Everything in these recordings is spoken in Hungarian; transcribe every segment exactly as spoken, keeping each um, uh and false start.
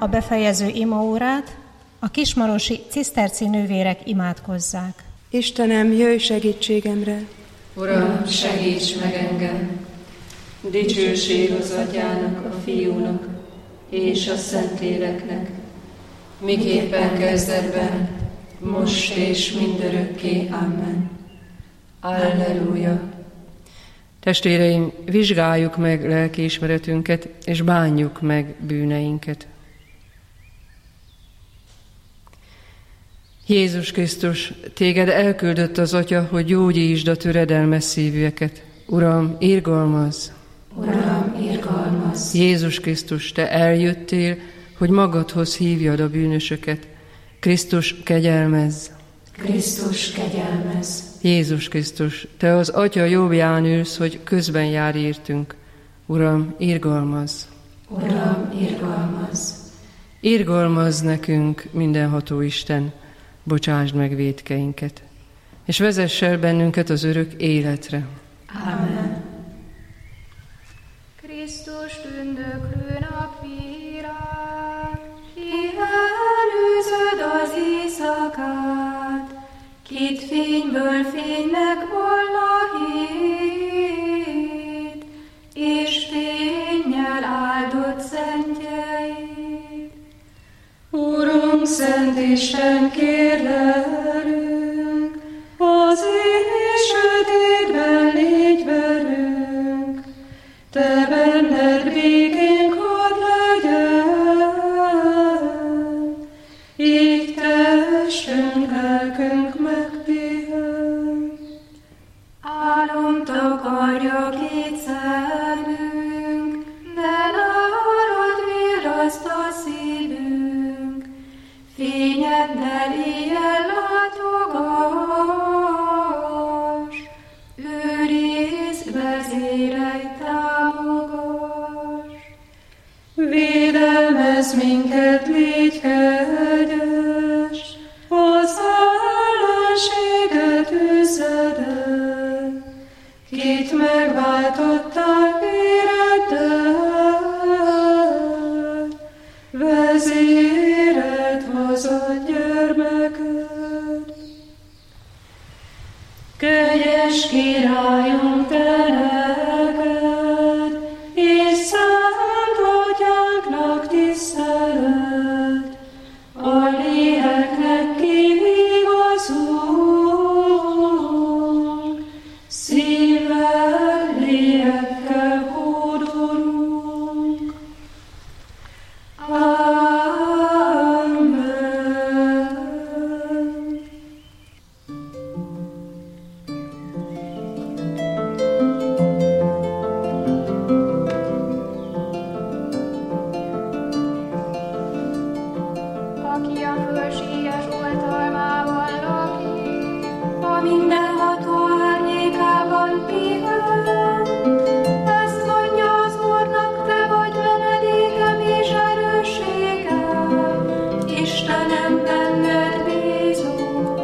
a befejező imaórát, a kismarosi ciszterci nővérek imádkozzák. Istenem, jöjj segítségemre! Uram, segíts meg engem! Dicsőség az Atyának, a Fiúnak és a Szentléleknek, miképpen kezdetben, most és mindörökké. Amen. Alleluja! Testvéreim, vizsgáljuk meg lelkiismeretünket, és bánjuk meg bűneinket. Jézus Krisztus, téged elküldött az Atya, hogy gyógyítsd a töredelmes szívűeket. Uram, irgalmazz! Uram, irgalmazz! Jézus Krisztus, te eljöttél, hogy magadhoz hívjad a bűnösöket. Krisztus, kegyelmezz! Krisztus, kegyelmezz! Jézus Krisztus, te az Atya jobbján ülsz, hogy közben jár értünk. Uram, irgalmazz! Uram, irgalmazz! Irgalmazz nekünk, mindenható Isten, bocsásd meg vétkeinket, és vezess el bennünket az örök életre. Amen. Krisztus tündöklő napvírán, ki előzöd az éjszakát, kit fényből fénynek volna hét, és fénnyel áldott szentjeid. Urunk, Szent Isten, kérlelünk, az éj sötétben légy velünk, te benned békénk hadd legyen, így testünk, lelkünk megpihen. Álom takarja két szemünk, de nárad virraszt a szívünk, fényeddel éjjel látogass, őrizd, vezérelj, támogass. Védelmezz minket, légy kegyes, az ellenséget üzed el, kit megváltottál véreddel, vezéreld hozott gyermeked. Kegyes Királyunk, te neked, és szent Atyánknak tisztelet, a léleknek kivigazunk, szívvel, lélekkel hódolunk. Amen. Aki a fölséges oltalmában lakik, a mindenható árnyékában pihen. Ezt mondja az Úrnak, te vagy menedékem és erősségem, Istenem, benned bízom.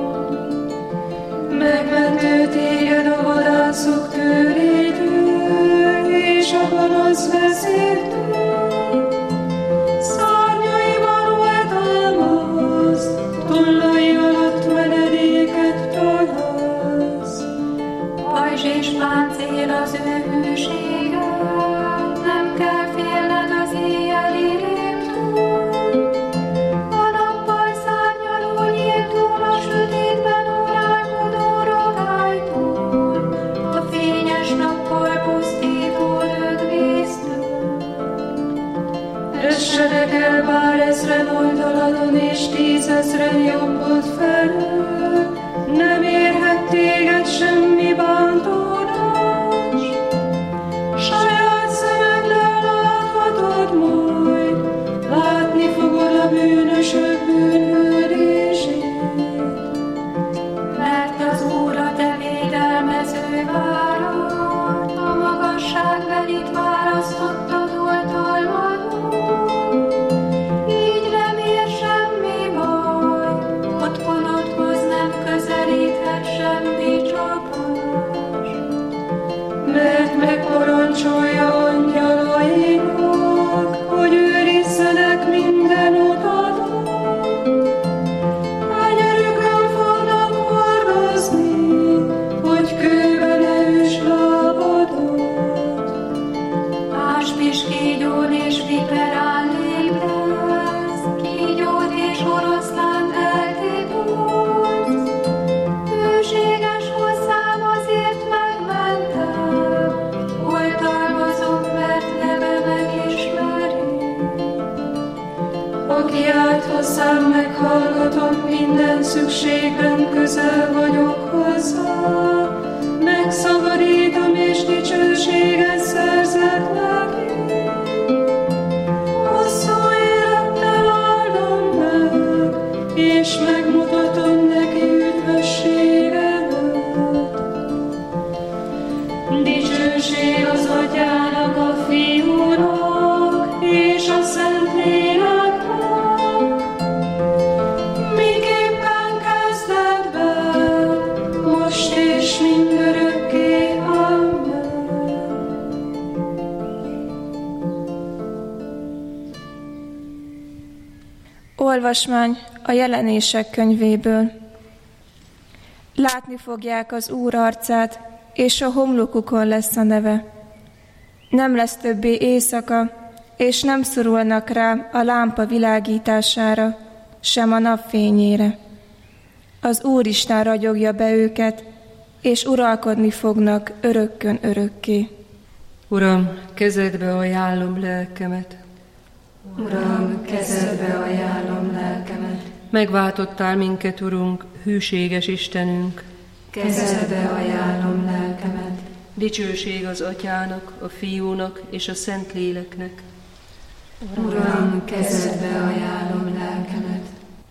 Megmentő téged a vadászok törétől, és a gonosz vezértől. Szárnyaiban volt almaz, tollai alatt menedéket találsz. Pajzs és páncél az ő hűsége, nem kell félned az éjjeli rémtől. A nappal szárnyaló nyíltól, a sötétben órálkodó rogálytól, a fényes nappal pusztító dögvésztől. Essenek el bár ezren oldaladon, és tízezren jobbod felől, nem érhet téged semmi bántódás. Saját szemeddel láthatod majd, látni fogod a bűnösök bűnhődését. Mert az Úr a te védelmező várad, a magasságbelit választottad oltalmadon. Így nem ér semmi baj, otthonodhoz nem közelíthet semmi csapás. aki át hozzám, meghallgatom, minden szükségben közel vagyok hozzá. Megszabadítom és dicsőséget szerzek neki. Hosszú élettel áldom meg, és megmutatom neki üdvösségemet. Dicsőség az Atyának, a Fiúnak és a Szentléleknek, miképpen kezdetben, most és mindörökké. Amen. Olvasmány a Jelenések könyvéből. Látni fogják az Úr arcát, és a homlokukon lesz a neve. Nem lesz többé éjszaka, és nem szorulnak rá a lámpa világítására, sem a napfényére. Az Úristen ragyogja be őket, és uralkodni fognak örökkön örökké. Uram, kezedbe ajánlom lelkemet. Uram, kezedbe ajánlom lelkemet. Megváltottál minket, Urunk, hűséges Istenünk. Kezedbe ajánlom lelkemet. Dicsőség az Atyának, a Fiúnak és a Szentléleknek. Uram, kezedbe ajánlom lelkemet.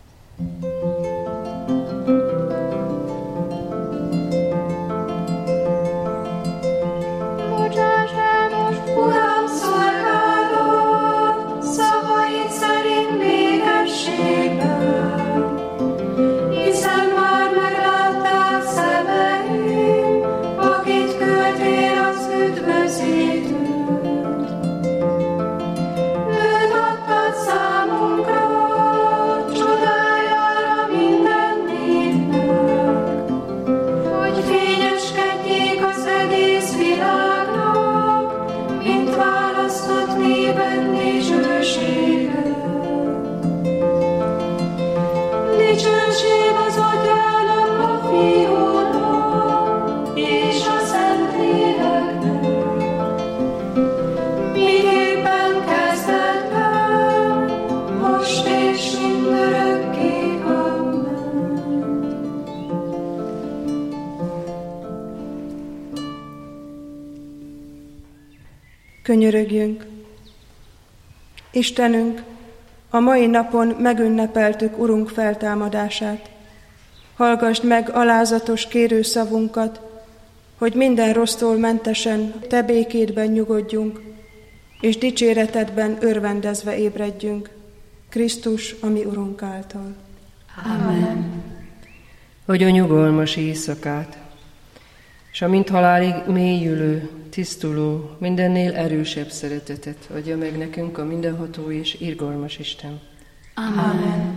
Bocsáss el most, Uram, szolgálod, szavaid szerint békességben, hiszen már meglátták szemeim, akit küldtél az üdvözítőt. Őt adtad számunkra, csodájára minden népnek, hogy fényeskedjék az egész világnak, mint választott néped dicsősége. Dicsőség az Atyának, a Fiúnak és a Szentléleknek, miképpen kezdetben, most és mindörökké. Amen. Könyörögjünk! Istenünk, a mai napon megünnepeltük Urunk feltámadását. Hallgasd meg alázatos kérőszavunkat, hogy minden rossztól mentesen Te békédben nyugodjunk, és dicséretedben örvendezve ébredjünk. Krisztus, a mi Urunk által. Amen. Hogy a nyugalmas éjszakát, és a mint halálig mélyülő, tisztuló, mindennél erősebb szeretetet adja meg nekünk a mindenható és irgalmas Isten. Amen.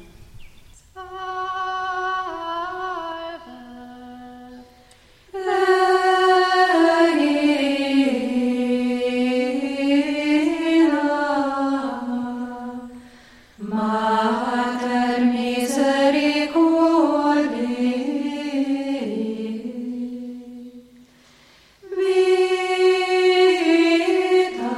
Mater misericordiae, vita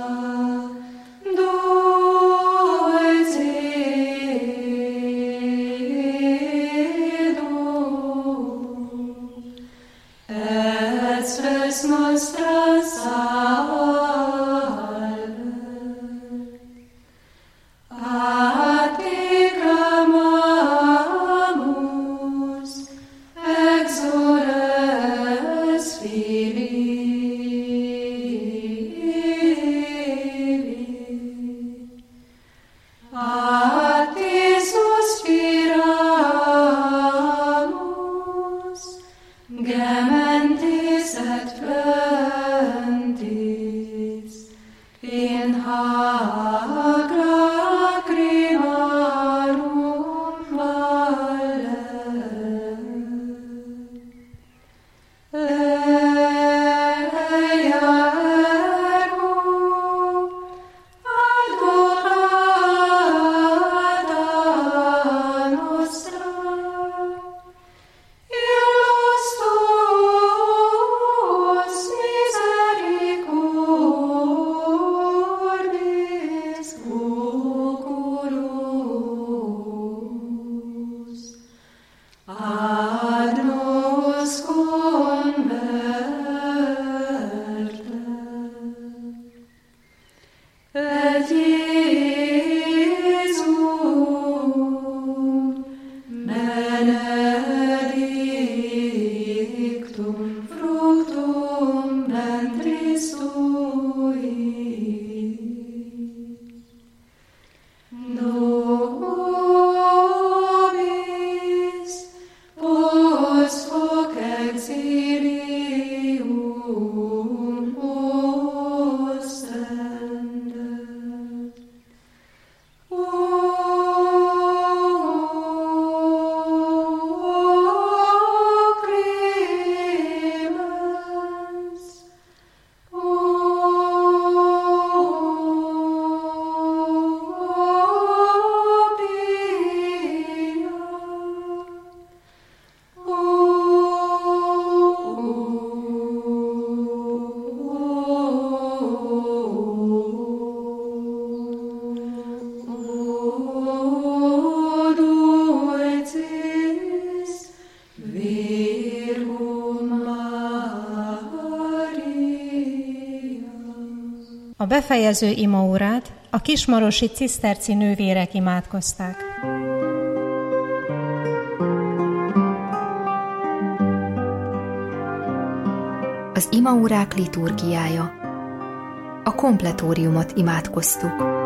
dulcedo, et spes nostra salve. A A befejező imaórát a kismarosi ciszterci nővérek imádkozták. Az imaórák liturgiája. A kompletóriumot imádkoztuk.